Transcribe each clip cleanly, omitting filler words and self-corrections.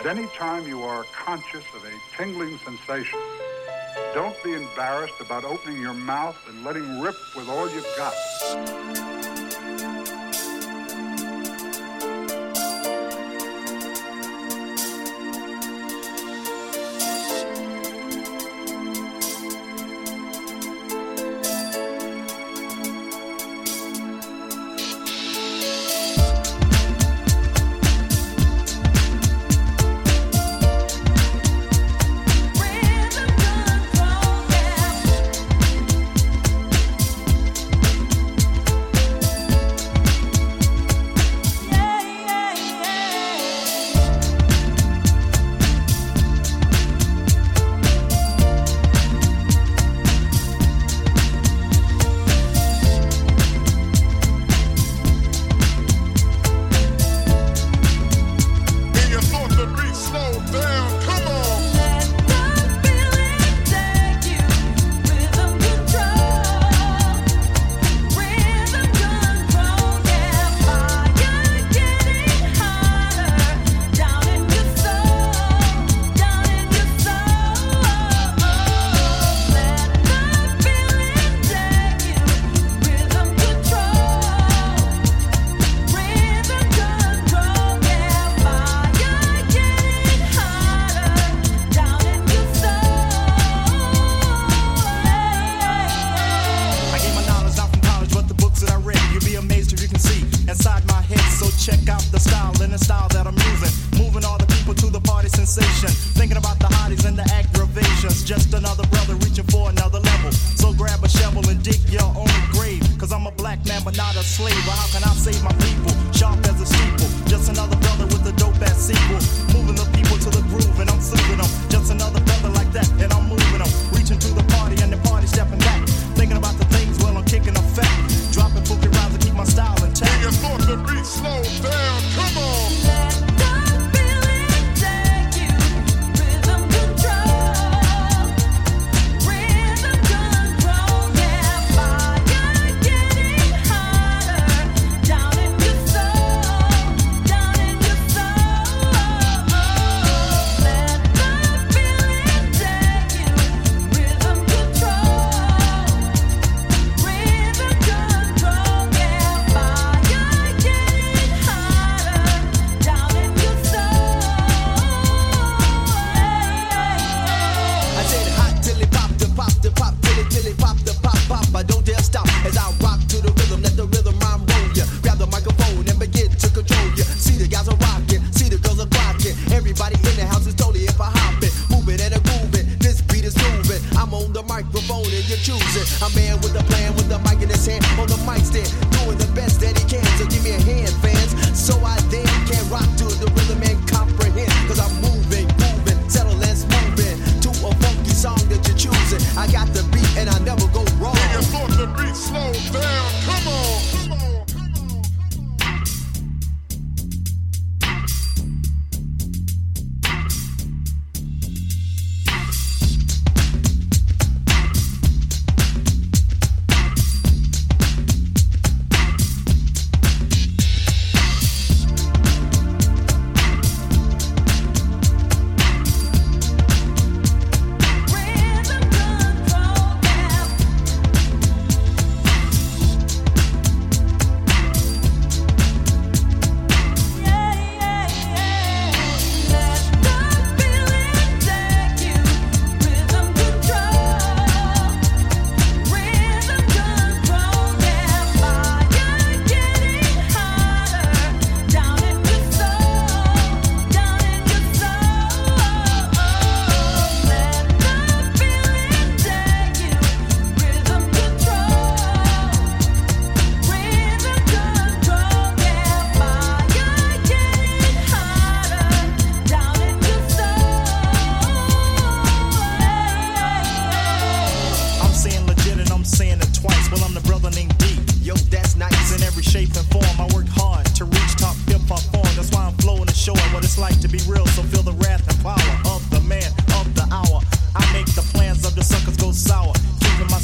At any time you are conscious of a tingling sensation, don't be embarrassed about opening your mouth and letting rip with all you've got.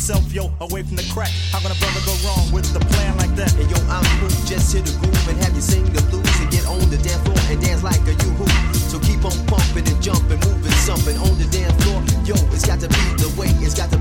myself, yo, away from the crack. How can a brother go wrong with a plan like that? And yo, I'm smooth, just hit the groove and have you sing the blues and get on the dance floor and dance like a yoo-hoo. So keep on pumping and jumping, moving something on the dance floor. Yo, it's got to be the way, it's got to